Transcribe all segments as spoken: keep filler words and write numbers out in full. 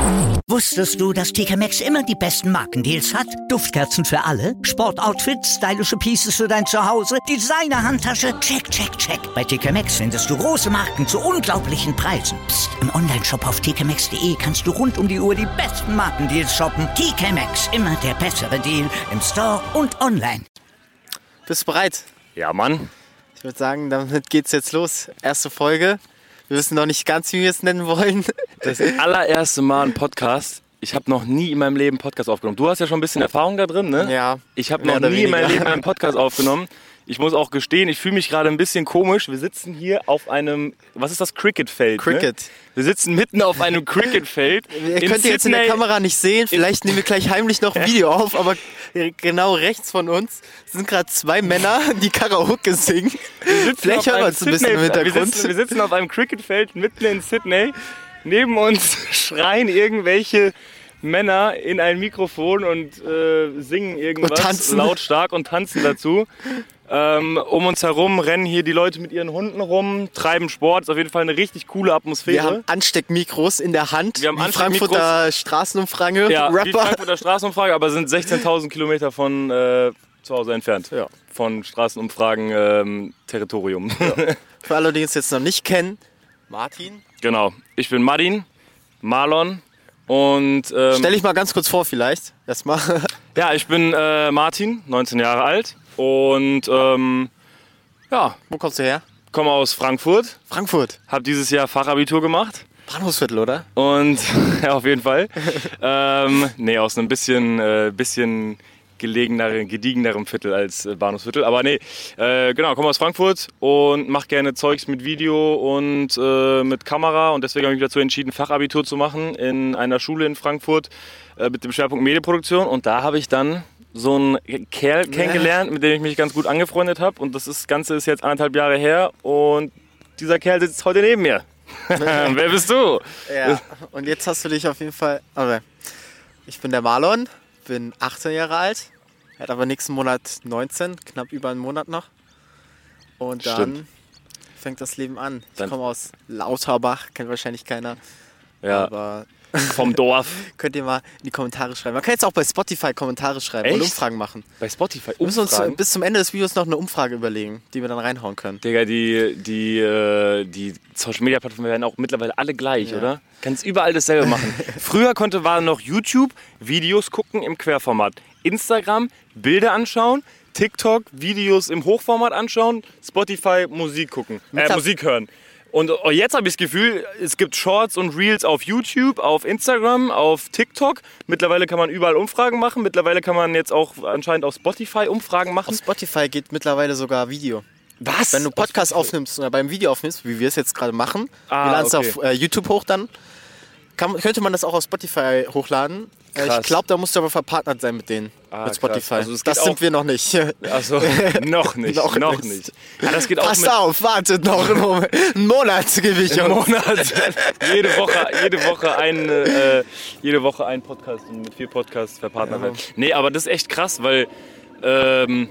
Wusstest du, dass T K Maxx immer die besten Markendeals hat? Duftkerzen für alle, Sportoutfits, stylische Pieces für dein Zuhause, Designer-Handtasche, check, check, check. Bei T K Maxx findest du große Marken zu unglaublichen Preisen. Psst. Im Onlineshop auf t k maxx punkt d e kannst du rund um die Uhr die besten Markendeals shoppen. T K Maxx, immer der bessere Deal im Store und online. Bist du bereit? Ja, Mann. Ich würde sagen, damit geht's jetzt los. Erste Folge. Wir wissen noch nicht ganz, wie wir es nennen wollen. Das allererste Mal ein Podcast. Ich habe noch nie in meinem Leben einen Podcast aufgenommen. Du hast ja schon ein bisschen Erfahrung da drin, ne? Ja. Ich habe noch nie in meinem Leben einen Podcast aufgenommen. Ich muss auch gestehen, ich fühle mich gerade ein bisschen komisch. Wir sitzen hier auf einem, was ist das, Cricketfeld? Cricket. Ne? Wir sitzen mitten auf einem Cricketfeld. Ihr könnt ihr jetzt in der Kamera nicht sehen. Vielleicht nehmen wir gleich heimlich noch ein Video auf, aber genau rechts von uns sind gerade zwei Männer, die Karaoke singen. Vielleicht hören wir uns ein bisschen im Hintergrund. Wir sitzen, wir sitzen auf einem Cricketfeld mitten in Sydney. Neben uns schreien irgendwelche Männer in ein Mikrofon und äh, singen irgendwas und lautstark und tanzen dazu. Ähm, um uns herum rennen hier die Leute mit ihren Hunden rum, treiben Sport. Ist auf jeden Fall eine richtig coole Atmosphäre. Wir haben Ansteckmikros in der Hand. Wir haben wie Frankfurter Straßenumfrage. Ja, Rapper. wie Frankfurter Straßenumfrage, aber sind sechzehntausend Kilometer von äh, zu Hause entfernt. Ja. Von Straßenumfragen ähm, Territorium. Ja. Für alle, die uns jetzt noch nicht kennen, Martin. Genau, ich bin Martin, Marlon und... Ähm, Stell dich mal ganz kurz vor vielleicht. Erstmal. Ja, ich bin äh, Martin, neunzehn Jahre alt und ähm, ja. Wo kommst du her? Komme aus Frankfurt. Frankfurt. Habe dieses Jahr Fachabitur gemacht. Bahnhofsviertel, oder? Und, ja, auf jeden Fall. ähm, nee, aus einem bisschen, äh, bisschen gelegeneren, gediegenerem Viertel als äh, Bahnhofsviertel. Aber nee, äh, genau, komme aus Frankfurt und mache gerne Zeugs mit Video und äh, mit Kamera. Und deswegen habe ich mich dazu entschieden, Fachabitur zu machen in einer Schule in Frankfurt äh, mit dem Schwerpunkt Medienproduktion. Und da habe ich dann so einen Kerl kennengelernt, mit dem ich mich ganz gut angefreundet habe. Und das, ist, das Ganze ist jetzt anderthalb Jahre her. Und dieser Kerl sitzt heute neben mir. Wer bist du? Ja, und jetzt hast du dich auf jeden Fall... Okay. Ich bin der Marlon, bin achtzehn Jahre alt, hat aber nächsten Monat neunzehn, knapp über einen Monat noch. Und dann Stimmt. fängt das Leben an. Ich dann komme aus Lauterbach, kennt wahrscheinlich keiner. Ja. Aber vom Dorf. Könnt ihr mal in die Kommentare schreiben. Man kann jetzt auch bei Spotify Kommentare schreiben Echt? und Umfragen machen. Bei Spotify Umfragen? Wir müssen uns bis zum Ende des Videos noch eine Umfrage überlegen, die wir dann reinhauen können. Digga, die, die, äh, die Social Media Plattformen werden auch mittlerweile alle gleich, ja. Oder? Kannst überall dasselbe machen. Früher konnte war noch YouTube Videos gucken im Querformat, Instagram Bilder anschauen, TikTok Videos im Hochformat anschauen, Spotify Musik gucken, äh, Musik hören. Und jetzt habe ich das Gefühl, es gibt Shorts und Reels auf YouTube, auf Instagram, auf TikTok. Mittlerweile kann man überall Umfragen machen. Mittlerweile kann man jetzt auch anscheinend auf Spotify Umfragen machen. Auf Spotify geht mittlerweile sogar Video. Was? Wenn du Podcast aufnimmst oder beim Video aufnimmst, wie wir es jetzt gerade machen, ah, wir laden es okay. auf äh, YouTube hoch, dann kann, könnte man das auch auf Spotify hochladen. Krass. Ich glaube, da musst du aber verpartnert sein mit denen, ah, mit Spotify. Also das sind wir noch nicht. Achso, noch nicht, noch, noch nicht. nicht. Ja, das geht auch Passt mit auf, wartet noch einen Moment. Einen Monat gebe ich uns. Monat. jede Woche, jede Woche ein, äh, jede Woche ein Podcast und mit vier Podcasts verpartnert werden. Ja. Nee, aber das ist echt krass, weil, ähm,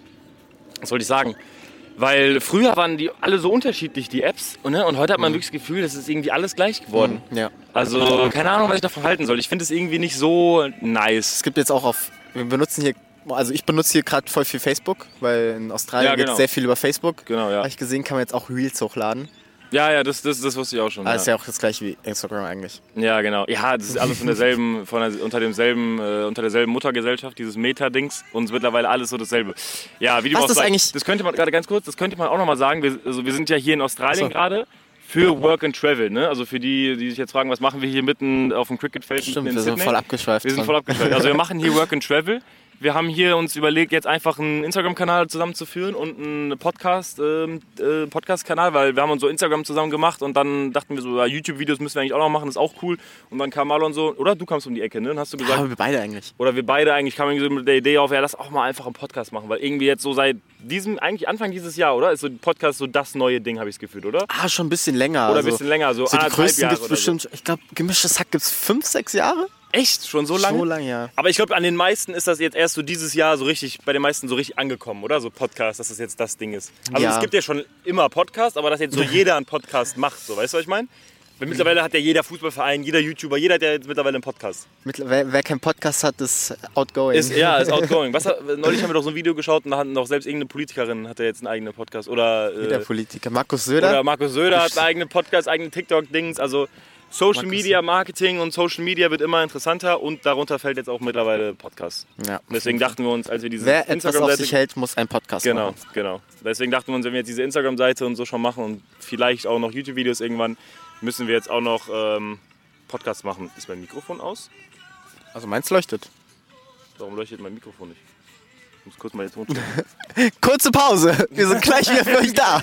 was soll ich sagen? Weil früher waren die alle so unterschiedlich, die Apps. Und, ne? und heute hat man mhm. wirklich das Gefühl, das ist irgendwie alles gleich geworden. Mhm, ja. Also keine Ahnung, was ich davon halten soll. Ich finde es irgendwie nicht so nice. Es gibt jetzt auch auf, wir benutzen hier, also ich benutze hier gerade voll viel Facebook, weil in Australien ja, genau. geht sehr viel über Facebook. Genau, ja. Habe ich gesehen, kann man jetzt auch Reels hochladen. Ja, ja, das, das, das wusste ich auch schon. Ah, ja. Ist ja auch das gleiche wie Instagram eigentlich. Ja, genau. Ja, das ist alles von derselben, von der, unter demselben, äh, unter derselben Muttergesellschaft, dieses Meta-Dings, und mittlerweile alles so dasselbe. Ja, wie du Was auch das sagst, eigentlich? Das könnte man gerade ganz kurz, das könnte man auch noch mal sagen. Wir, also wir sind ja hier in Australien so. gerade für Work and Travel, ne? Also für die, die sich jetzt fragen, was machen wir hier mitten auf dem Cricketfeld? Stimmt, in wir Sydney? sind voll abgeschweift. Wir sind voll abgeschweift. Also wir machen hier Work and Travel. Wir haben hier uns überlegt, jetzt einfach einen Instagram-Kanal zusammenzuführen und einen Podcast, äh, Podcast-Kanal, weil wir haben uns so Instagram zusammen gemacht und dann dachten wir so, ja, YouTube-Videos müssen wir eigentlich auch noch machen, das ist auch cool. Und dann kam Marlon so, oder du kamst um die Ecke, ne? Und hast du gesagt, ja, wir beide eigentlich. Oder wir beide eigentlich kamen so mit der Idee auf, ja, lass auch mal einfach einen Podcast machen, weil irgendwie jetzt so seit diesem, eigentlich Anfang dieses Jahr, oder? Ist so ein Podcast so das neue Ding, habe ich das Gefühl, oder? Ah, schon ein bisschen länger. Oder also, ein bisschen länger, so, so die größten Jahre gibt's bestimmt, so. Ich glaube, Gemischtes Hack gibt's fünf, sechs Jahre? Echt? Schon so lange? So lange, ja. Aber ich glaube, an den meisten ist das jetzt erst so dieses Jahr so richtig, bei den meisten so richtig angekommen, oder? So Podcast, dass das jetzt das Ding ist. Also ja. es gibt ja schon immer Podcast, aber dass jetzt so jeder einen Podcast macht, so, weißt du, was ich meine? Weil mittlerweile hat ja jeder Fußballverein, jeder YouTuber, jeder hat ja jetzt mittlerweile einen Podcast. Wer, wer keinen Podcast hat, ist outgoing. Ist, ja, ist outgoing. Was, neulich haben wir doch so ein Video geschaut und da hatten doch selbst irgendeine Politikerin hat ja jetzt einen eigenen Podcast. Oder, Jeder äh, Politiker. Markus Söder. Oder Markus Söder hat einen eigenen Podcast, eigene TikTok-Dings. Also Social Markus Media Marketing und Social Media wird immer interessanter und darunter fällt jetzt auch mittlerweile Podcast. Ja. Deswegen dachten wir uns, als wir diese Wer etwas auf Instagram-Seite... sich hält, muss einen Podcast Genau, machen. genau. Deswegen dachten wir uns, wenn wir jetzt diese Instagram-Seite und so schon machen und vielleicht auch noch YouTube-Videos irgendwann, müssen wir jetzt auch noch ähm, Podcasts machen. Ist mein Mikrofon aus? Also meins leuchtet. Warum leuchtet mein Mikrofon nicht? Ich muss kurz mal den Ton checken. Kurze Pause. Wir sind gleich wieder für euch da.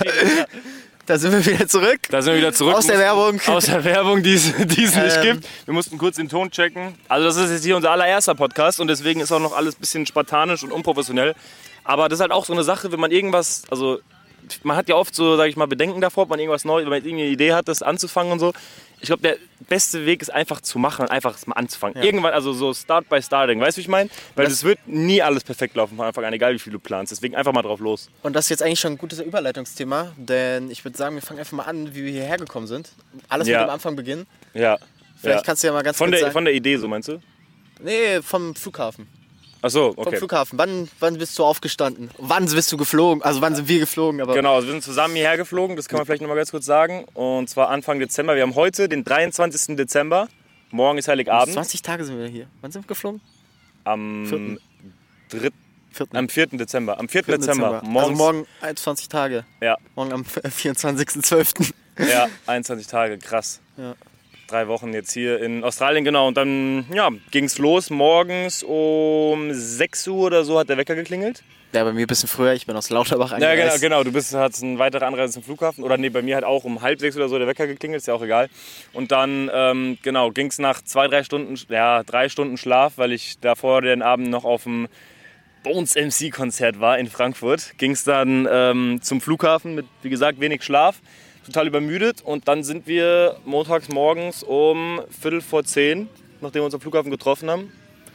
Da sind wir wieder zurück. Da sind wir wieder zurück. Aus der Werbung. Aus der Werbung, die es, die es nicht Ähm. gibt. Wir mussten kurz den Ton checken. Also das ist jetzt hier unser allererster Podcast und deswegen ist auch noch alles ein bisschen spartanisch und unprofessionell. Aber das ist halt auch so eine Sache, wenn man irgendwas, also man hat ja oft so, sag ich mal, Bedenken davor, ob man irgendwas Neues, wenn man irgendeine Idee hat, das anzufangen und so. Ich glaube, der beste Weg ist einfach zu machen und einfach mal anzufangen. Ja. Irgendwann, also so Start by Starting, weißt du, wie ich meine? Weil Das- es wird nie alles perfekt laufen von Anfang an, egal wie viel du planst. Deswegen einfach mal drauf los. Und das ist jetzt eigentlich schon ein gutes Überleitungsthema, denn ich würde sagen, wir fangen einfach mal an, wie wir hierher gekommen sind. Alles Ja. mit dem Anfang beginnen. Ja. Vielleicht ja. kannst du ja mal ganz Von kurz der, sagen. von der Idee, so meinst du? Nee, vom Flughafen. Ach so, Vom okay. Flughafen. Wann, wann bist du aufgestanden? Wann bist du geflogen? Also wann sind wir geflogen? Aber Genau, also wir sind zusammen hierher geflogen, das kann man vielleicht noch mal ganz kurz sagen. Und zwar Anfang Dezember. Wir haben heute den dreiundzwanzigsten Dezember. Morgen ist Heiligabend. zwanzig Tage sind wir hier. Wann sind wir geflogen? Am Vierten. dritten, Vierten. am vierten Dezember. Am vierten vierten Dezember. Also Morgens, morgen einundzwanzig Tage. Ja, Morgen am vierundzwanzigsten zwölften ja, einundzwanzig Tage, krass. Ja. Drei Wochen jetzt hier in Australien, genau. Und dann ja, ging es los. Morgens um sechs Uhr oder so hat der Wecker geklingelt. Ja, bei mir ein bisschen früher. Ich bin aus Lauterbach Ja, genau, angereist. genau. Du bist, hast eine weitere Anreise zum Flughafen. Oder nee, bei mir hat auch um halb sechs oder so der Wecker geklingelt, ist ja auch egal. Und dann, ähm, genau, ging es nach zwei, drei Stunden, ja, drei Stunden Schlaf, weil ich davor den Abend noch auf dem Bones M C-Konzert war in Frankfurt. Ging es dann ähm, zum Flughafen mit, wie gesagt, wenig Schlaf. Total übermüdet. Und dann sind wir montags morgens um Viertel vor zehn, nachdem wir uns am Flughafen getroffen haben,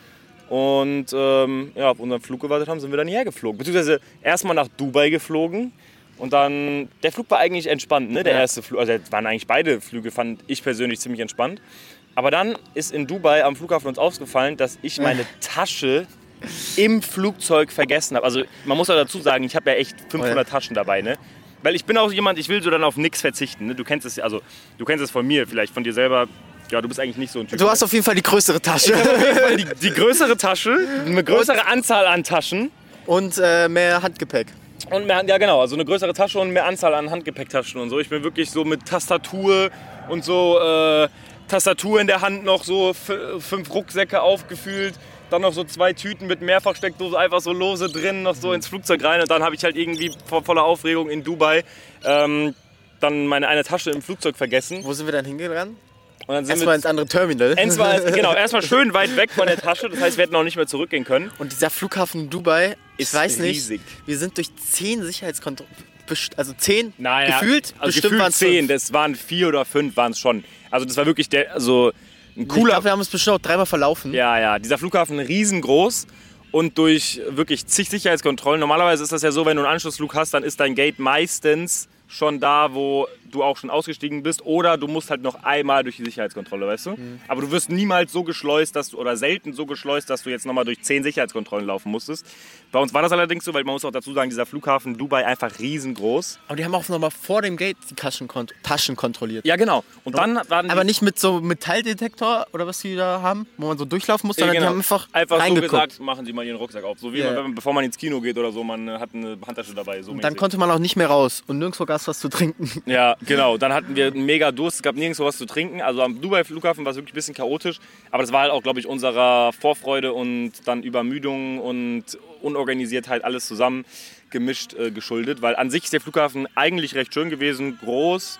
und ähm, ja, auf unseren Flug gewartet haben, sind wir dann hierher geflogen. Beziehungsweise erstmal nach Dubai geflogen und dann, der Flug war eigentlich entspannt, ne? Der Ja. erste Flug, also waren eigentlich beide Flüge, fand ich persönlich ziemlich entspannt. Aber dann ist in Dubai am Flughafen uns aufgefallen, dass ich meine Tasche im Flugzeug vergessen habe. Also man muss auch dazu sagen, ich habe ja echt fünfhundert Oh ja. Taschen dabei, ne? Weil ich bin auch jemand, ich will so dann auf nichts verzichten, ne? Du kennst es, also du kennst es von mir, vielleicht von dir selber. Ja, du bist eigentlich nicht so ein Typ. Du hast auf jeden Fall die größere Tasche. die, die größere Tasche, eine größere Anzahl an Taschen Und äh, mehr Handgepäck. und mehr, ja genau, also eine größere Tasche und mehr Anzahl an Handgepäcktaschen und so. Ich bin wirklich so mit Tastatur und so äh, Tastatur in der Hand noch so f- fünf Rucksäcke aufgefüllt, dann noch so zwei Tüten mit Mehrfachsteckdose einfach so lose drin, noch so ins Flugzeug rein und dann habe ich halt irgendwie vo- voller Aufregung in Dubai ähm, dann meine eine Tasche im Flugzeug vergessen. Wo sind wir dann hingegangen? Und dann sind Erstmal wir ins andere Terminal. erstmal, genau, erstmal schön weit weg von der Tasche, das heißt, wir hätten auch nicht mehr zurückgehen können. Und dieser Flughafen Dubai, ich Ist weiß nicht, riesig. wir sind durch zehn Sicherheitskontrollen, also zehn Naja, gefühlt, also bestimmt gefühlt waren es zehn, fünf. das waren vier oder fünf waren es schon. Also das war wirklich der, also ein Ich cooler, glaube, wir haben uns bestimmt auch dreimal verlaufen. ja, ja, dieser Flughafen riesengroß und durch wirklich zig Sicherheitskontrollen. Normalerweise ist das ja so, wenn du einen Anschlussflug hast, dann ist dein Gate meistens schon da, wo du auch schon ausgestiegen bist, oder du musst halt noch einmal durch die Sicherheitskontrolle, weißt du? Mhm. Aber du wirst niemals so geschleust, dass du, oder selten so geschleust, dass du jetzt nochmal durch zehn Sicherheitskontrollen laufen musstest. Bei uns war das allerdings so, weil man muss auch dazu sagen, dieser Flughafen Dubai einfach riesengroß. Aber die haben auch nochmal vor dem Gate die Taschen, kont Taschen kontrolliert. Ja, genau. Und dann waren die, Aber nicht mit so Metalldetektor oder was die da haben, wo man so durchlaufen muss, Ja, sondern genau. die haben einfach, einfach so reingeguckt. gesagt, machen Sie mal Ihren Rucksack auf. So wie Ja. man, wenn man, bevor man ins Kino geht oder so, man äh, hat eine Handtasche dabei. So Und dann mäßig. konnte man auch nicht mehr raus und nirgendwo gab es was zu trinken. Ja, genau. Dann hatten wir einen mega Durst. Es gab nirgendwo was zu trinken. Also am Dubai-Flughafen war es wirklich ein bisschen chaotisch. Aber das war halt auch, glaube ich, unserer Vorfreude und dann Übermüdung und Unorganisiertheit alles zusammen gemischt äh, geschuldet. Weil an sich ist der Flughafen eigentlich recht schön gewesen. Groß,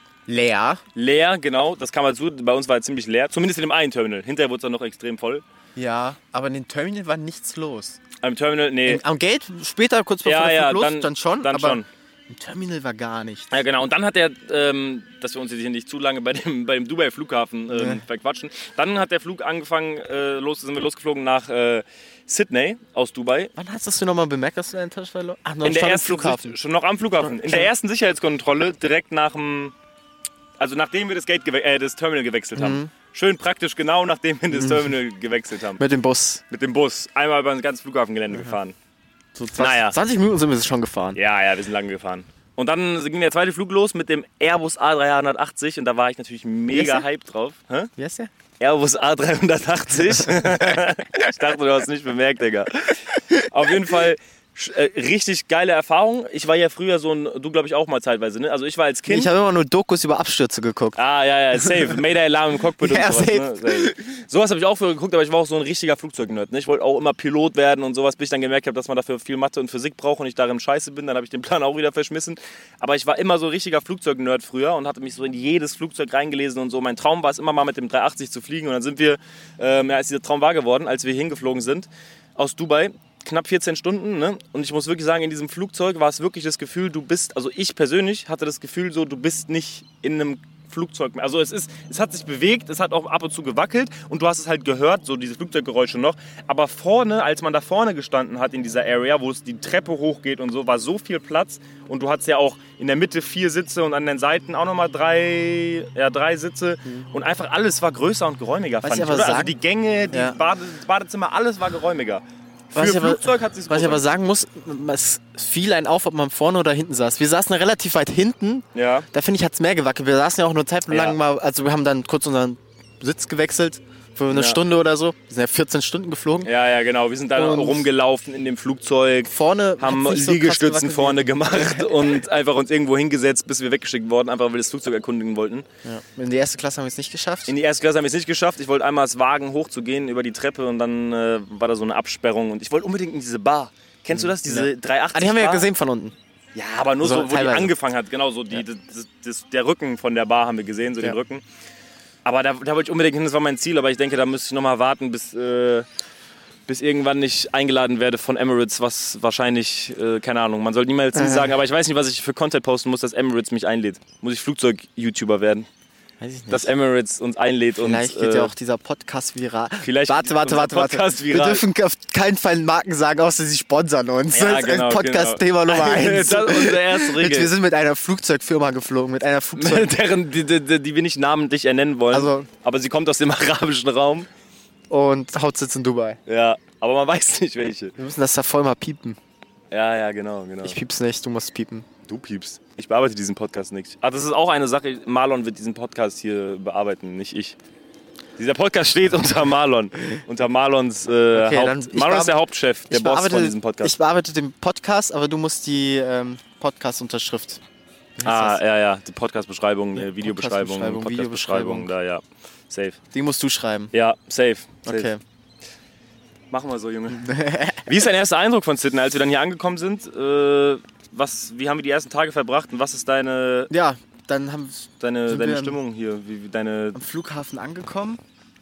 Leer. leer, genau. Das kam halt zu. Bei uns war er ziemlich leer. Zumindest in dem einen Terminal. Hinterher wurde es dann noch extrem voll. Ja, aber in den Terminal war nichts los. Am Terminal, nee. Im, am Gate, später, kurz bevor Ja, der ja, Flug los, dann- dann schon, dann aber schon. im Terminal war gar nichts. Ja, genau. Und dann hat der, ähm, dass wir uns jetzt hier nicht zu lange bei dem, bei dem Dubai-Flughafen ähm, Nee. verquatschen, dann hat der Flug angefangen, äh, los, sind wir losgeflogen nach äh, Sydney aus Dubai. Wann hast du nochmal bemerkt, dass du deine Tasche verloren hast? Ach, noch In der schon am ersten Flughafen. Sich- schon noch am Flughafen. In der ersten Sicherheitskontrolle, direkt nach dem, Also nachdem wir das, Gate gewe- äh, das Terminal gewechselt haben. Mhm. Schön praktisch genau, nachdem wir das Terminal gewechselt haben. Mit dem Bus. Mit dem Bus. Einmal über das ganze Flughafengelände mhm. gefahren. So zwanzig, naja. zwanzig Minuten sind wir schon gefahren. Ja, ja, wir sind lange gefahren. Und dann ging der zweite Flug los mit dem Airbus A dreihundertachtzig und da war ich natürlich mega hyped drauf. Hä? Wie heißt der? Airbus A dreihundertachtzig. Ich dachte, du hast es nicht bemerkt, Digga. Auf jeden Fall äh, richtig geile Erfahrung. Ich war ja früher so ein, du glaube ich auch mal zeitweise, ne? Also ich war als Kind. Ich habe immer nur Dokus über Abstürze geguckt. Ah, ja, ja, safe. Mayday-Alarm im Cockpit ja, und sowas. safe. Ne? Safe. Sowas habe ich auch früher geguckt, aber ich war auch so ein richtiger Flugzeugnerd. Ne? Ich wollte auch immer Pilot werden und sowas, bis ich dann gemerkt habe, dass man dafür viel Mathe und Physik braucht und ich darin scheiße bin. Dann habe ich den Plan auch wieder verschmissen. Aber ich war immer so ein richtiger Flugzeugnerd früher und hatte mich so in jedes Flugzeug reingelesen und so. Mein Traum war es immer mal mit dem dreihundertachtzig zu fliegen und dann sind wir, ähm, ja, ist dieser Traum wahr geworden, als wir hingeflogen sind aus Dubai. Knapp vierzehn Stunden, ne? Und ich muss wirklich sagen, in diesem Flugzeug war es wirklich das Gefühl, du bist, also ich persönlich hatte das Gefühl so, du bist nicht in einem Flugzeug mehr. Also es ist, es hat sich bewegt, es hat auch ab und zu gewackelt und du hast es halt gehört, so diese Flugzeuggeräusche noch. Aber vorne, als man da vorne gestanden hat in dieser Area, wo es die Treppe hochgeht und so, war so viel Platz und du hattest ja auch in der Mitte vier Sitze und an den Seiten auch nochmal drei, ja, drei Sitze mhm. und einfach alles war größer und geräumiger, was fand ich. ich, Aber oder? sagen, also die Gänge, die ja. Bade, das Badezimmer, alles war geräumiger. Für Was ich, aber, Flugzeug hat sich's was ich aber gut sagen muss, es fiel einen auf, ob man vorne oder hinten saß. Wir saßen relativ weit hinten. Ja. Da finde ich, hat es mehr gewackelt. Wir saßen ja auch nur zeitlang Ja. mal, also wir haben dann kurz unseren Sitz gewechselt für eine Ja. Stunde oder so. Wir sind ja vierzehn Stunden geflogen. Ja, ja, genau. Wir sind dann Und rumgelaufen in dem Flugzeug, Vorne haben hat's nicht so krass Liegestützen gewackelt vorne gemacht und einfach uns irgendwo hingesetzt, bis wir weggeschickt wurden, einfach weil wir das Flugzeug erkundigen wollten. Ja. In die erste Klasse haben wir es nicht geschafft. In die erste Klasse haben wir es nicht geschafft. Ich wollte einmal es wagen, hochzugehen über die Treppe und dann äh, war da so eine Absperrung und ich wollte unbedingt in diese Bar. Kennst du das? Diese Ja. dreihundertachtzig Ah, die haben wir ja Bar? gesehen von unten. Ja, aber nur So, so, wo teilweise. die angefangen hat. Genau, so die, Ja. das, das, der Rücken von der Bar haben wir gesehen, so Ja. den Rücken. Aber da, da wollte ich unbedingt hin, das war mein Ziel. Aber ich denke, da müsste ich nochmal warten, bis, äh, bis irgendwann ich eingeladen werde von Emirates, was wahrscheinlich, äh, keine Ahnung, man soll niemals nie Äh. sagen. Aber ich weiß nicht, was ich für Content posten muss, dass Emirates mich einlädt. Muss ich Flugzeug-YouTuber werden? Weiß ich nicht. Dass Emirates uns einlädt. Vielleicht und, geht äh, ja auch dieser Podcast viral. Vielleicht warte, geht warte, unser warte, warte. Podcast Wir viral. dürfen auf keinen Fall Marken sagen, außer sie sponsern uns. Ja, das ist genau, Podcast-Thema genau. Nummer eins. Das ist unsere erste Regel. Wir sind mit einer Flugzeugfirma geflogen, mit einer Flugzeug... Deren, die, die, die wir nicht namentlich ernennen wollen. Also- aber sie kommt aus dem arabischen Raum. und Hauptsitz in Dubai. Ja, aber man weiß nicht welche. Wir müssen das da voll mal piepen. Ja, ja, genau, genau. Ich piep's nicht, du musst piepen. Du piepst. Ich bearbeite diesen Podcast nicht. Ah, das ist auch eine Sache. Marlon wird diesen Podcast hier bearbeiten, nicht ich. Dieser Podcast steht unter Marlon. Unter Marlons äh, Okay, Haupt... dann- ich Marlon ist der bear- Hauptchef, der Ich Boss bearbeite- von diesem Podcast. Ich bearbeite den Podcast, aber du musst die ähm, Podcast-Unterschrift. Wie heißt ah, das? ja, ja. Die Podcast-Beschreibung, Ja, äh, Videobeschreibung, Podcast-Beschreibung, Podcast-Beschreibung, da, ja. Safe. Die musst du schreiben. Ja, safe. safe. Okay. Machen wir so, Junge. Wie ist dein erster Eindruck von Sydney, als wir dann hier angekommen sind? Äh, was, wie haben wir die ersten Tage verbracht und was ist deine, Ja, dann haben deine, Sind deine wir am- Stimmung hier? Wie, wie deine, am Flughafen angekommen.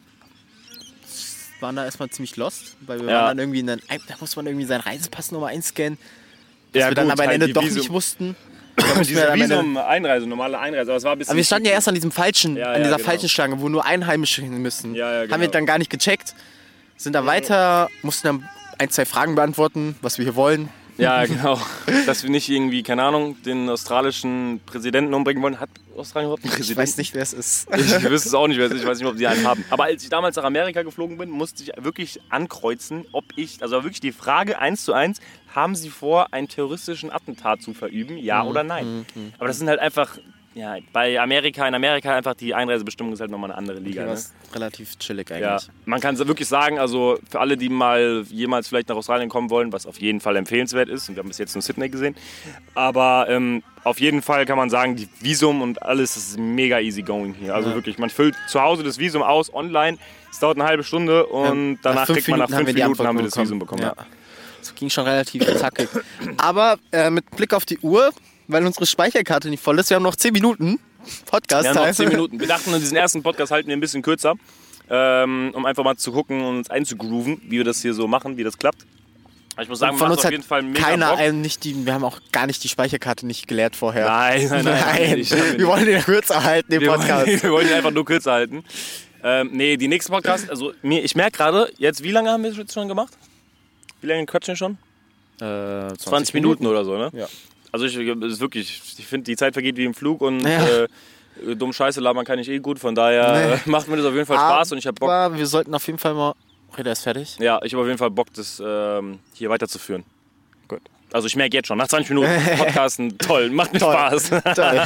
Waren da erstmal ziemlich lost, weil wir Ja. waren dann irgendwie in den, da muss man irgendwie seinen Reisepass nochmal einscannen. Was Ja, wir dann gut, aber am halt Ende die doch Visum- nicht mussten. Da mussten wir diese am Ende- Visum-Einreise, normale Einreise, aber es war ein bisschen... Aber wir standen ja erst an diesem falschen, Ja, an ja, dieser genau. falschen Schlange, wo nur Einheimische hin müssen. Ja, ja, Haben wir genau. dann gar nicht gecheckt. Sind dann weiter, mussten dann ein, zwei Fragen beantworten, was wir hier wollen. Ja, genau. Dass wir nicht irgendwie, keine Ahnung, den australischen Präsidenten umbringen wollen. Hat Australien überhaupt einen Ich Präsidenten? weiß nicht, wer es ist. Ich wüsste es auch nicht, wer es ist. Ich weiß nicht, ob die einen haben. Aber als ich damals nach Amerika geflogen bin, musste ich wirklich ankreuzen, ob ich, also wirklich die Frage eins zu eins, haben Sie vor, einen terroristischen Attentat zu verüben? Ja oder nein? Aber das sind halt einfach, ja, bei Amerika, in Amerika einfach die Einreisebestimmung ist halt nochmal eine andere Liga. Okay, Ne? was relativ chillig eigentlich. Ja, man kann so wirklich sagen, also für alle, die mal jemals vielleicht nach Australien kommen wollen, was auf jeden Fall empfehlenswert ist, und wir haben bis jetzt nur Sydney gesehen, aber ähm, auf jeden Fall kann man sagen, die Visum und alles, das ist mega easy going hier. Also Ja. wirklich, man füllt zu Hause das Visum aus, online, es dauert eine halbe Stunde und Ja, danach nach fünf kriegt man nach Minuten haben fünf wir die Minuten Antwort haben wir das bekommen. Visum bekommen. Ja. Ja. Das ging schon relativ zackig. Aber äh, mit Blick auf die Uhr, weil unsere Speicherkarte nicht voll ist, wir haben noch zehn Minuten Podcast. Wir haben noch zehn Minuten. Wir dachten, in diesen ersten Podcast halten wir ein bisschen kürzer, ähm, um einfach mal zu gucken und uns einzugrooven, wie wir das hier so machen, wie das klappt. Aber ich muss sagen, Von macht uns auf hat jeden Fall mega keiner Bock. einen nicht die, wir haben auch gar nicht die Speicherkarte nicht geleert vorher. Nein, nein, nein. Nein. Ich hab mir Wir wollen den kürzer halten, den Wir Podcast. wollen, wir wollen ihn einfach nur kürzer halten. Ähm, nee, die nächsten Podcasts, also mir, ich merke gerade, jetzt, wie lange haben wir das jetzt schon gemacht? Wie lange quatschen wir schon? Äh, zwanzig Minuten oder so, ne? Ja. Also ich, es ist wirklich, ich finde, die Zeit vergeht wie im Flug und Ja. äh, Dumm Scheiße labern kann ich eh gut, von daher nee. macht mir das auf jeden Fall Spaß und ich habe Bock. Aber wir sollten auf jeden Fall mal... Okay, der ist fertig. Ja, ich habe auf jeden Fall Bock, das ähm, hier weiterzuführen. Gut. Also ich merke jetzt schon, nach zwanzig Minuten Podcasten, toll, macht mir toll. Spaß. Toll.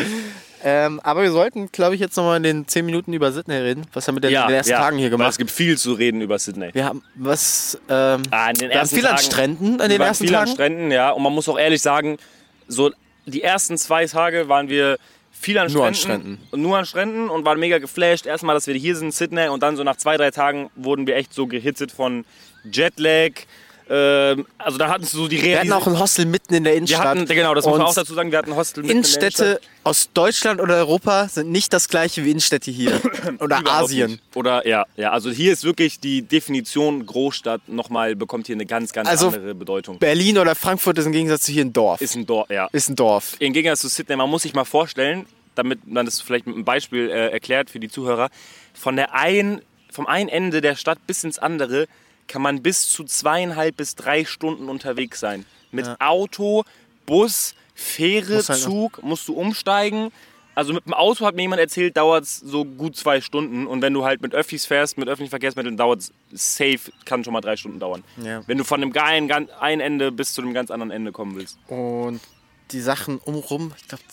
ähm, aber wir sollten, glaube ich, jetzt nochmal in den zehn Minuten über Sydney reden. Was haben wir denn ja, in den ersten ja, Tagen hier gemacht? Weil es gibt viel zu reden über Sydney. Wir haben was... Ähm, ah, in den wir haben viel Tagen, an Stränden an den ersten viel Tagen. Viel an Stränden, ja. Und man muss auch ehrlich sagen, so die ersten zwei Tage waren wir... Viel an nur Stränden, an Stränden. Nur an Stränden und waren mega geflasht. Erstmal, dass wir hier sind in Sydney und dann so nach zwei, drei Tagen wurden wir echt so gehittet von Jetlag. Ähm, also da hatten so die Realität. Wir hatten auch ein Hostel mitten in der Innenstadt. Wir hatten, genau, das muss man auch dazu sagen, wir hatten ein Hostel mitten Innenstädte in der Innenstadt. Aus Deutschland oder Europa sind nicht das gleiche wie Innenstädte hier. Oder Asien. Nicht. Oder, ja, ja, also hier ist wirklich die Definition Großstadt nochmal, bekommt hier eine ganz, ganz also andere Bedeutung. Berlin oder Frankfurt ist im Gegensatz zu hier ein Dorf. Ist ein Dorf, ja. Ist ein Dorf. Im Gegensatz zu Sydney, man muss sich mal vorstellen, damit man das vielleicht mit einem Beispiel äh, erklärt für die Zuhörer, von der einen, vom einen Ende der Stadt bis ins andere kann man bis zu zweieinhalb bis drei Stunden unterwegs sein. Mit ja. Auto, Bus, Fähre, halt Zug, musst du umsteigen. Also mit dem Auto hat mir jemand erzählt, dauert es so gut zwei Stunden. Und wenn du halt mit Öffis fährst, mit öffentlichen Verkehrsmitteln, dauert es safe, kann schon mal drei Stunden dauern. Ja. Wenn du von dem einen, einen Ende bis zu dem ganz anderen Ende kommen willst. Und die Sachen umrum, ich glaube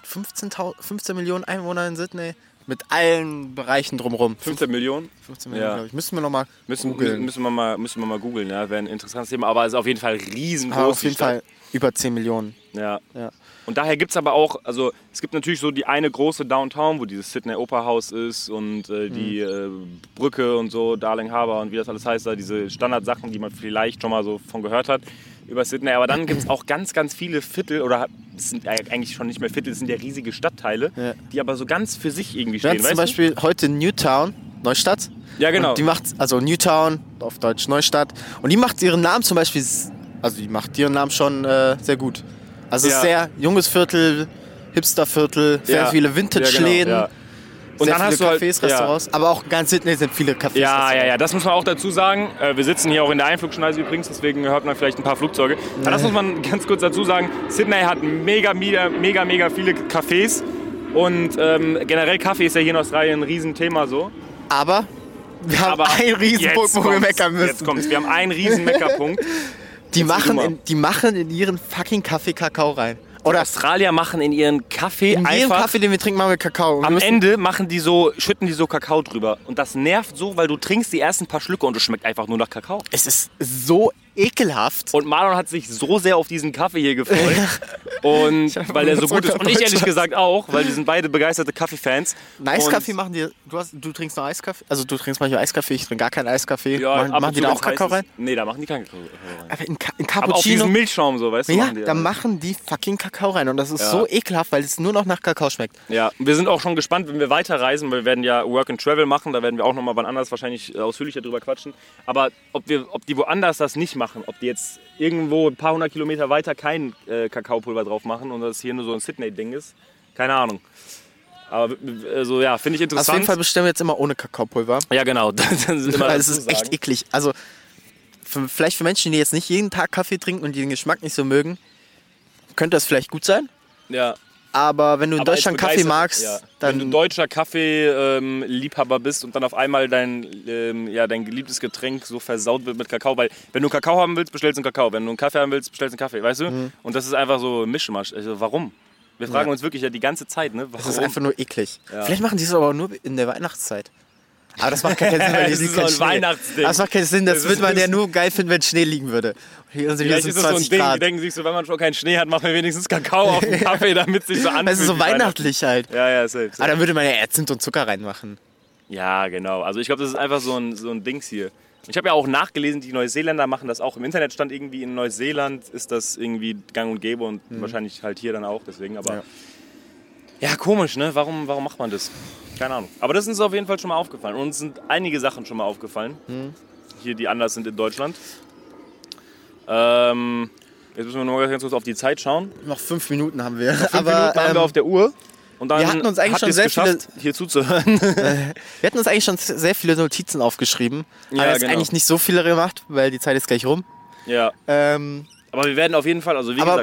fünfzehn Millionen Einwohner in Sydney. Mit allen Bereichen drumherum. fünfzehn Millionen? fünfzehn Millionen, ja. glaube ich. Müssen wir nochmal googeln. Müssen wir mal, müssen wir mal googeln, ja. Wäre ein interessantes Thema. Aber es ist auf jeden Fall riesengroß. Aber auf jeden Fall über zehn Millionen. Ja. ja. Und daher gibt es aber auch, also es gibt natürlich so die eine große Downtown, wo dieses Sydney Opera House ist und äh, die mhm. äh, Brücke und so, Darling Harbour und wie das alles heißt, da diese Standardsachen, die man vielleicht schon mal so von gehört hat über Sydney. Aber dann gibt es auch ganz, ganz viele Viertel, oder es sind eigentlich schon nicht mehr Viertel, es sind ja riesige Stadtteile, ja. die aber so ganz für sich irgendwie stehen. Wir haben zum Beispiel heute Newtown, Neustadt. Ja, genau. Und die macht, also Newtown, auf Deutsch Neustadt. Und die macht ihren Namen zum Beispiel, also die macht ihren Namen schon äh, sehr gut. Also es ja. ist sehr junges Viertel, Hipsterviertel, sehr ja. viele Vintage-Läden. Ja, genau, ja. Und sehr dann hast du Cafés, halt, Restaurants, ja. aber auch ganz Sydney sind viele Cafés. Ja, ja, ja, das muss man auch dazu sagen. Wir sitzen hier auch in der Einflugschneise übrigens, deswegen hört man vielleicht ein paar Flugzeuge. Aber das muss man ganz kurz dazu sagen. Sydney hat mega, mega, mega, mega viele Cafés. Und ähm, generell Kaffee ist ja hier in Australien ein Riesenthema so. Aber wir haben aber einen Riesenpunkt, wo wir meckern müssen. Jetzt kommt's, wir haben einen riesen Meckerpunkt. Die machen, in, die machen in ihren fucking Kaffee Kakao rein. Oder Australier machen in ihren Kaffee in einfach... In jedem Kaffee, den wir trinken, machen wir Kakao. Wir am Ende machen die so, schütten die so Kakao drüber. Und das nervt so, weil du trinkst die ersten paar Schlücke und es schmeckt einfach nur nach Kakao. Es ist so ekelhaft. Und Marlon hat sich so sehr auf diesen Kaffee hier gefreut. Und weil der so gut ist. Und ich ehrlich gesagt auch, weil wir sind beide begeisterte Kaffee-Fans. Eiskaffee machen die... Du, hast, du trinkst noch Eiskaffee? Also du trinkst manchmal Eiskaffee, ich trinke gar keinen Eiskaffee. Ja, machen machen die da auch Kakao rein? Nee, da machen die keinen Kakao rein. Aber in, Ka in Cappuccino... Aber auf diesen Milchschaum so, weißt du? Ja, machen die da machen die fucking Kakao rein. Und das ist ja. so ekelhaft, weil es nur noch nach Kakao schmeckt. Ja, wir sind auch schon gespannt, wenn wir weiterreisen, weil wir werden ja Work and Travel machen. Da werden wir auch nochmal wann anders wahrscheinlich ausführlicher drüber quatschen. Aber ob, wir, ob die woanders das nicht machen, ob die jetzt irgendwo ein paar hundert Kilometer weiter kein äh, Kakaopulver drauf machen und das hier nur so ein Sydney-Ding ist, keine Ahnung. Aber also, ja, finde ich interessant. Auf jeden Fall bestellen wir jetzt immer ohne Kakaopulver. Ja, genau. Das, das ist, weil es ist echt eklig. Also für, vielleicht für Menschen, die jetzt nicht jeden Tag Kaffee trinken und die den Geschmack nicht so mögen, könnte das vielleicht gut sein. Ja. Aber wenn du in Aber Deutschland Kaffee magst, ja. dann... Wenn du deutscher Kaffee-Liebhaber ähm, bist und dann auf einmal dein, ähm, ja, dein geliebtes Getränk so versaut wird mit Kakao, weil wenn du Kakao haben willst, bestellst du einen Kakao, wenn du einen Kaffee haben willst, bestellst du einen Kaffee, weißt du? Mhm. Und das ist einfach so ein Mischmasch. Also warum? Wir fragen ja. uns wirklich ja die ganze Zeit, ne? Warum? Das ist einfach nur eklig. Ja. Vielleicht machen die es aber nur in der Weihnachtszeit. Aber das macht keinen Sinn, weil die sind kein so ein Weihnachtsding. Das macht keinen Sinn, das, das wird man ja nur geil finden, wenn Schnee liegen würde. Hier sind Vielleicht ist das so ein Ding, die denken sich so, wenn man schon keinen Schnee hat, machen wir wenigstens Kakao auf den Kaffee, damit es sich so anfühlt. Das ist so weihnachtlich halt. Ja, ja, safe, safe. Aber dann würde man ja eher Zimt und Zucker reinmachen. Ja, genau. Also ich glaube, das ist einfach so ein, so ein Dings hier. Ich habe ja auch nachgelesen, die Neuseeländer machen das auch. Im Internet stand irgendwie, in Neuseeland ist das irgendwie gang und gäbe und mhm. wahrscheinlich halt hier dann auch, deswegen, aber... Ja. Ja, komisch, ne? Warum, warum macht man das? Keine Ahnung. Aber das ist uns auf jeden Fall schon mal aufgefallen. Und uns sind einige Sachen schon mal aufgefallen. Hm. Hier, die anders sind in Deutschland. Ähm, jetzt müssen wir nur ganz kurz auf die Zeit schauen. Noch fünf Minuten haben wir. Noch fünf Aber, Minuten haben ähm, wir auf der Uhr. Und dann wir hatten uns eigentlich schon sehr geschafft, viele, hier zuzuhören. wir hatten uns eigentlich schon sehr viele Notizen aufgeschrieben. Ja, aber jetzt genau. eigentlich nicht so viele gemacht, weil die Zeit ist gleich rum. Ja. Ähm, aber wir werden auf jeden Fall, also wie aber gesagt...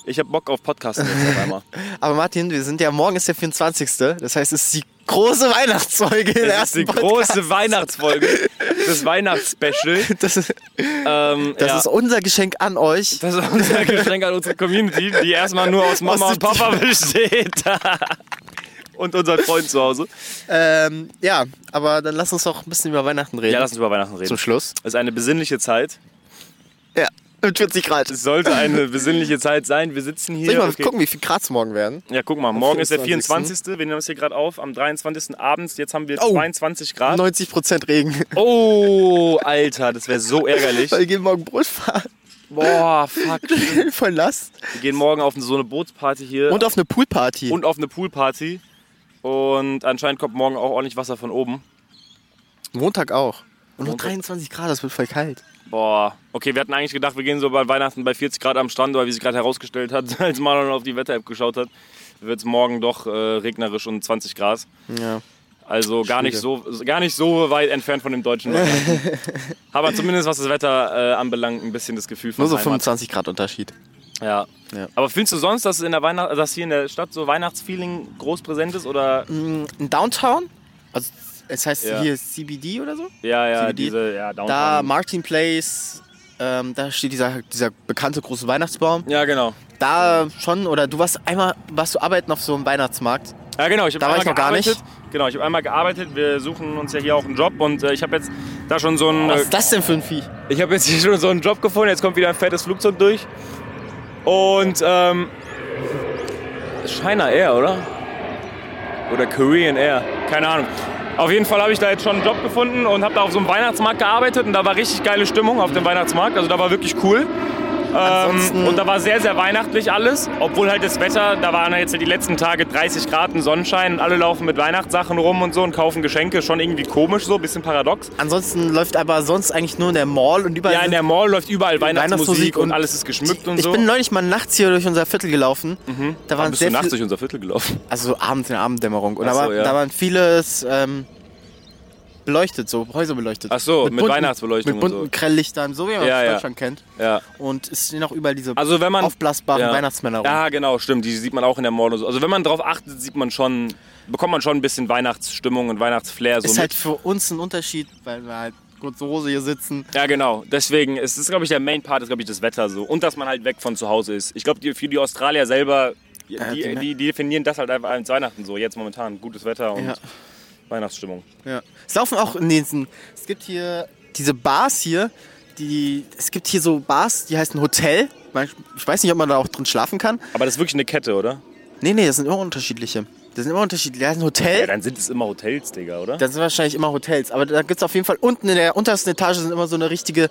Ich hab Bock auf Podcasten jetzt auf einmal. Aber Martin, wir sind ja, morgen ist der vierundzwanzigste Das heißt, es ist die große Weihnachtsfolge. Der Das ist die ersten große Weihnachtsfolge. Das Weihnachtsspecial. Das, ist, Ähm, das ja. ist unser Geschenk an euch. Das ist unser Geschenk an unsere Community, die erstmal nur aus Mama Aus und Papa besteht. Und unseren Freunden zu Hause. Ähm, ja, aber dann lass uns doch ein bisschen über Weihnachten reden. Ja, lass uns über Weihnachten reden. Zum Schluss. Es ist eine besinnliche Zeit. Ja, mit vierzig Grad. Es sollte eine besinnliche Zeit sein. Wir sitzen hier. Soll ich mal okay. gucken, wie viel Grad es morgen werden? Ja, guck mal, morgen ist der vierundzwanzigsten vierundzwanzigste Wir nehmen das hier gerade auf, am dreiundzwanzigsten abends. Jetzt haben wir Oh. zweiundzwanzig Grad. neunzig Prozent Regen. Oh, Alter, das wäre so ärgerlich. Weil wir gehen morgen Brot fahren. Boah, fuck. Voll nass. Wir gehen morgen auf so eine Bootsparty hier. Und auf eine Poolparty. und auf eine Poolparty. Und anscheinend kommt morgen auch ordentlich Wasser von oben. Montag auch. Und nur Montag. dreiundzwanzig Grad, das wird voll kalt. Boah, okay, wir hatten eigentlich gedacht, wir gehen so bei Weihnachten bei vierzig Grad am Strand, aber wie sich gerade herausgestellt hat, als Marlon auf die Wetter-App geschaut hat, wird es morgen doch äh, regnerisch und zwanzig Grad. Ja. Also gar nicht, so, gar nicht so weit entfernt von dem deutschen Wetter. Aber zumindest was das Wetter äh, anbelangt, ein bisschen das Gefühl von Nur so Heimat. fünfundzwanzig Grad Unterschied. Ja. Ja. Aber findest du sonst, dass, in der Weihnacht dass hier in der Stadt so Weihnachtsfeeling groß präsent ist? Oder? In Downtown, also es heißt Ja. hier C B D oder so. Ja, ja, C B D. diese ja, Downtown. Da Martin Place, ähm, da steht dieser, dieser bekannte große Weihnachtsbaum. Ja, genau. Da schon, oder du warst einmal, warst du arbeiten auf so einem Weihnachtsmarkt. Ja, genau. Ich habe Da war einmal ich noch gar gearbeitet. nicht. Genau, ich habe einmal gearbeitet. Wir suchen uns ja hier auch einen Job und äh, ich habe jetzt da schon so einen. Was Äh, ist das denn für ein Vieh? ich habe jetzt hier schon so einen Job gefunden. Jetzt kommt wieder ein fettes Flugzeug durch. Und ähm, China Air, oder? Oder Korean Air, keine Ahnung. Auf jeden Fall habe ich da jetzt schon einen Job gefunden und habe da auf so einem Weihnachtsmarkt gearbeitet und da war richtig geile Stimmung auf dem Weihnachtsmarkt. Also da war wirklich cool. Ansonsten- Ähm, und da war sehr, sehr weihnachtlich alles. Obwohl halt das Wetter, da waren jetzt die letzten Tage dreißig Grad, ein Sonnenschein und alle laufen mit Weihnachtssachen rum und so und kaufen Geschenke. Schon irgendwie komisch so, bisschen paradox. Ansonsten läuft aber sonst eigentlich nur in der Mall und überall Ja, in der Mall läuft überall Weihnachtsmusik Weihnachtsmusik und und alles ist geschmückt und Ich so. bin neulich mal nachts hier durch unser Viertel gelaufen. Mhm. Da Wann waren bist sehr du nachts viel, durch unser Viertel gelaufen? also abends in der Abenddämmerung. Und Ach da, so, war, ja. da waren vieles ähm, beleuchtet, so Häuser beleuchtet. Ach so, mit Weihnachtsbeleuchtung Mit und bunten so. Krelllichtern, so wie man Ja, es ja. in Deutschland kennt. Ja. Und es stehen auch überall diese Also wenn man aufblasbaren ja. Weihnachtsmänner rum. Ja, genau, stimmt. Die sieht man auch in der Mall und so. Also wenn man drauf achtet, sieht man schon, bekommt man schon ein bisschen Weihnachtsstimmung und Weihnachtsflair. So Ist mit. halt für uns ein Unterschied, weil wir halt kurze Hose hier sitzen. Ja, genau. Deswegen ist es, glaube ich, der Main Part ist, glaube ich, das Wetter so. Und dass man halt weg von zu Hause ist. Ich glaube, die, für die Australier selber, die, Ja, die, die- die, die definieren das halt einfach als Weihnachten so. Jetzt momentan gutes Wetter und Ja. Weihnachtsstimmung. Ja. Es laufen auch in diesen, es gibt hier diese Bars hier, die, es gibt hier so Bars, die heißen Hotel. Ich weiß nicht, ob man da auch drin schlafen kann. Aber das ist wirklich eine Kette, oder? Nee, nee, das sind immer unterschiedliche. Das sind immer unterschiedliche. Da ist ein Hotel. Ja, dann sind es immer Hotels, Digga, oder? Das sind wahrscheinlich immer Hotels. Aber da gibt es auf jeden Fall unten in der untersten Etage sind immer so eine richtige.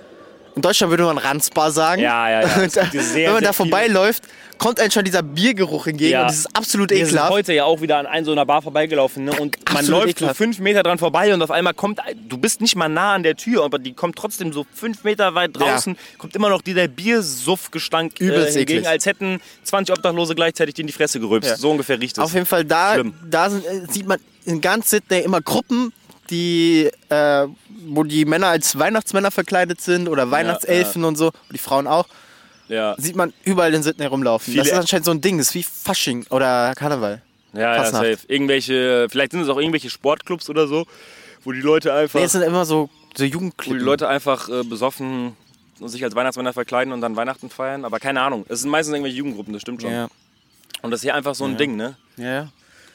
In Deutschland würde man Ranzbar sagen. Ja, ja, ja. Es Und da, gibt hier sehr, wenn man sehr da vorbeiläuft, kommt einem schon dieser Biergeruch entgegen. Ja. Und das ist absolut Wir sind ekelhaft. heute ja auch wieder an ein so einer Bar vorbeigelaufen, ne? Und man Absolut läuft so ekelhaft. fünf Meter dran vorbei und auf einmal kommt, du bist nicht mal nah an der Tür, aber die kommt trotzdem so fünf Meter weit draußen, kommt immer noch dieser Biersuffgestank äh, Übelst hingegen, eklig. als hätten zwanzig Obdachlose gleichzeitig dir in die Fresse gerülpst. Ja. So ungefähr riecht es. Auf jeden Fall da, Schlimm. da sind, äh, sieht man in ganz Sydney immer Gruppen, die, äh, wo die Männer als Weihnachtsmänner verkleidet sind oder Weihnachtselfen und so, und die Frauen auch. Ja, Sieht man überall in Sydney rumlaufen. Viele- das ist anscheinend so ein Ding, das ist wie Fasching oder Karneval. ja, ja, Fastnacht. safe. Irgendwelche, vielleicht sind es auch irgendwelche Sportclubs oder so, wo die Leute einfach, Nee, es sind immer so, so wo die Jugendclubs. Leute einfach äh, besoffen und sich als Weihnachtsmänner verkleiden und dann Weihnachten feiern. Aber keine Ahnung. Es sind meistens irgendwelche Jugendgruppen, das stimmt schon. Ja, Und das ist hier einfach so ein Ja. Ding, ne? ja.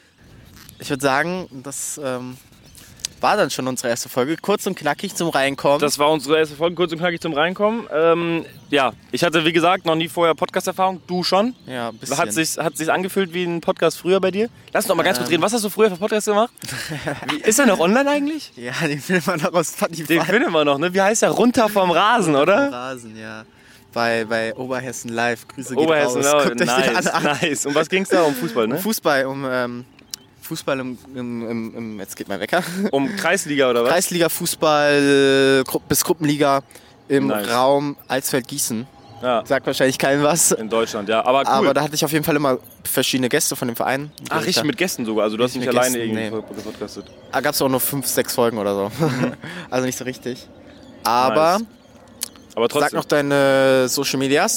Ich würde sagen, das ähm, war dann schon unsere erste Folge. Kurz und knackig zum Reinkommen. Das war unsere erste Folge, kurz und knackig zum Reinkommen. Ähm, ja, ich hatte, wie gesagt, noch nie vorher Podcast-Erfahrung. Du schon? ja, ein bisschen. Hat sich hat sich's angefühlt wie ein Podcast früher bei dir? Lass uns doch mal ganz kurz Ähm. reden. Was hast du früher für Podcasts gemacht? Wie, ist er noch online eigentlich? Ja, den findet man noch aus Spotify. Den finden wir noch, ne? Wie heißt er? Runter vom Rasen, oder? Rasen, ja. Bei, bei Oberhessen Live. Grüße geht Oberhessen, raus. oh, Guckt euch den nice, an. nice. Um was ging's da? Um Fußball, ne? Fußball, um ähm, Fußball im, im, im, im, jetzt geht mein Wecker. Um Kreisliga oder was? Kreisliga, Fußball äh, Gru- bis Gruppenliga im Nice. Raum Alsfeld-Gießen. Ja, Sagt wahrscheinlich keinem was. in Deutschland, ja. Aber cool. Aber da hatte ich auf jeden Fall immer verschiedene Gäste von dem Verein. Ach, richtig mit Gästen sogar. Also du hast Richtig nicht mit alleine Gästen, irgendwie gepodcastet. Da gab es auch nur fünf, sechs Folgen oder so. Also nicht so richtig. Aber Nice. Aber sag trotzdem. noch deine Social Medias.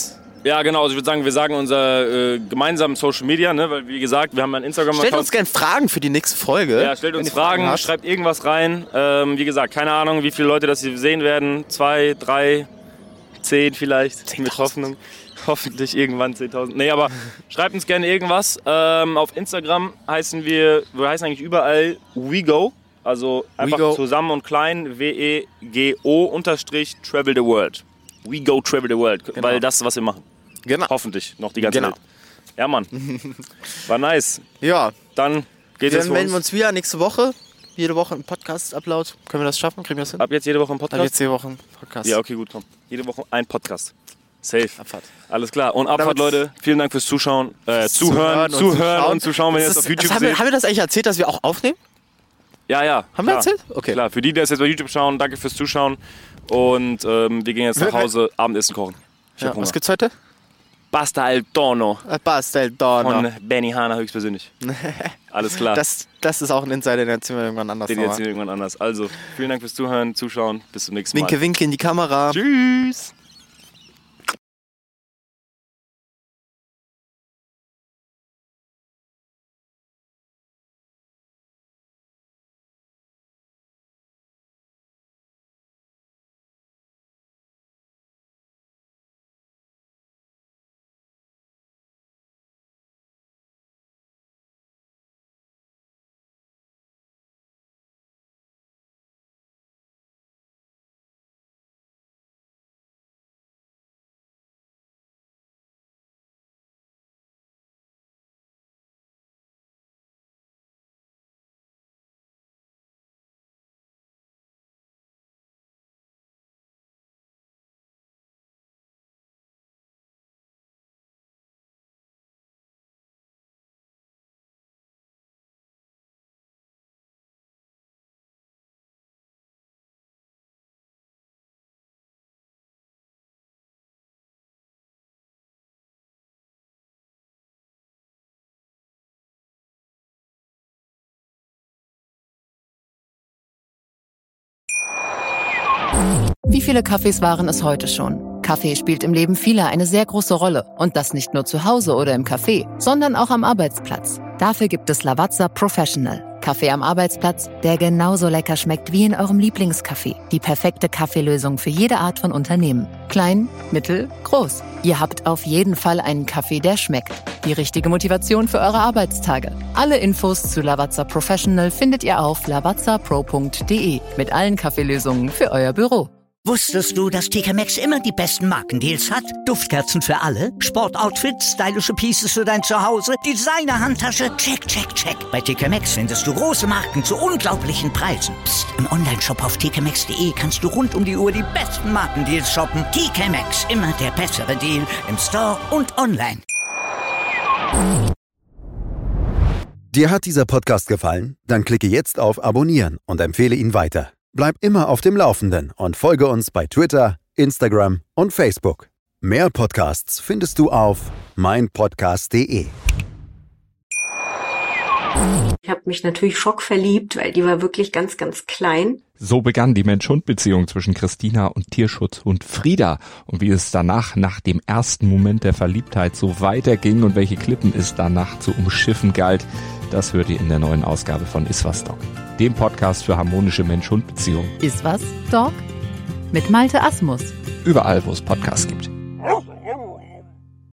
Ja, genau. Also ich würde sagen, wir sagen unser äh, gemeinsamen Social Media, ne? Weil wie gesagt, wir haben einen Instagram-Account. Stellt uns gerne Fragen für die nächste Folge. Ja, stellt uns Fragen, Fragen schreibt irgendwas rein. Ähm, wie gesagt, keine Ahnung, wie viele Leute das hier sehen werden. Zwei, drei, zehn vielleicht. zehntausend. Mit Hoffnung. Hoffentlich irgendwann zehntausend. Nee, aber schreibt uns gerne irgendwas. Ähm, auf Instagram heißen wir, wir heißen eigentlich überall WeGo. Also einfach WeGo. Zusammen und klein, W E G O unterstrich Travel the World. WeGo Travel the World, genau. Weil das ist, was wir machen. Genau. Hoffentlich noch die ganze genau. Welt. Ja, Mann. War nice. Ja. Dann geht es Dann melden wir uns wieder nächste Woche. Jede Woche ein Podcast-Upload. Können wir das schaffen? Kriegen wir das hin? Ab jetzt jede Woche ein Podcast? Ab jetzt jede Woche ein Podcast. Ja, okay, gut, komm. Jede Woche ein Podcast. Safe. Abfahrt. Alles klar. Und Abfahrt, Leute. Vielen Dank fürs Zuschauen. Äh, zuhören, zuhören und zuschauen, wenn ihr es auf YouTube haben seht. Wir, haben wir das eigentlich erzählt, dass wir auch aufnehmen? Ja, ja. Haben klar. wir erzählt? Okay. Klar, für die, die das jetzt bei YouTube schauen, danke fürs Zuschauen. Und ähm, wir gehen jetzt nach Hause, Abendessen kochen. Ja, was gibt's heute? Pasta al Tonno. Pasta al Tonno. Von Benny Hanna höchstpersönlich. Alles klar. Das, das ist auch ein Insider, den erzählen wir irgendwann anders. Den erzählen wir irgendwann anders. Also, vielen Dank fürs Zuhören, Zuschauen. Bis zum nächsten Mal. Winke, winke in die Kamera. Tschüss. Wie viele Kaffees waren es heute schon? Kaffee spielt im Leben vieler eine sehr große Rolle. Und das nicht nur zu Hause oder im Café, sondern auch am Arbeitsplatz. Dafür gibt es Lavazza Professional. Kaffee am Arbeitsplatz, der genauso lecker schmeckt wie in eurem Lieblingscafé. Die perfekte Kaffeelösung für jede Art von Unternehmen. Klein, mittel, groß. Ihr habt auf jeden Fall einen Kaffee, der schmeckt. Die richtige Motivation für eure Arbeitstage. Alle Infos zu Lavazza Professional findet ihr auf lavazza pro punkt de mit allen Kaffeelösungen für euer Büro. Wusstest du, dass T K Maxx immer die besten Markendeals hat? Duftkerzen für alle, Sportoutfits, stylische Pieces für dein Zuhause, Designer-Handtasche, check, check, check. Bei T K Maxx findest du große Marken zu unglaublichen Preisen. Psst. im Onlineshop auf t k maxx punkt de kannst du rund um die Uhr die besten Markendeals shoppen. T K Maxx, immer der bessere Deal im Store und online. Dir hat dieser Podcast gefallen? Dann klicke jetzt auf Abonnieren und empfehle ihn weiter. Bleib immer auf dem Laufenden und folge uns bei Twitter, Instagram und Facebook. Mehr Podcasts findest du auf mein podcast punkt de. Ich habe mich natürlich schockverliebt, weil die war wirklich ganz, ganz klein. So begann die Mensch-Hund-Beziehung zwischen Christina und Tierschutzhund Frieda. Und wie es danach, nach dem ersten Moment der Verliebtheit, so weiterging und welche Klippen es danach zu umschiffen galt, das hört ihr in der neuen Ausgabe von Iswas Dog, dem Podcast für harmonische Mensch-Hund-Beziehungen. Iswas Dog? Mit Malte Asmus. Überall, wo es Podcasts gibt.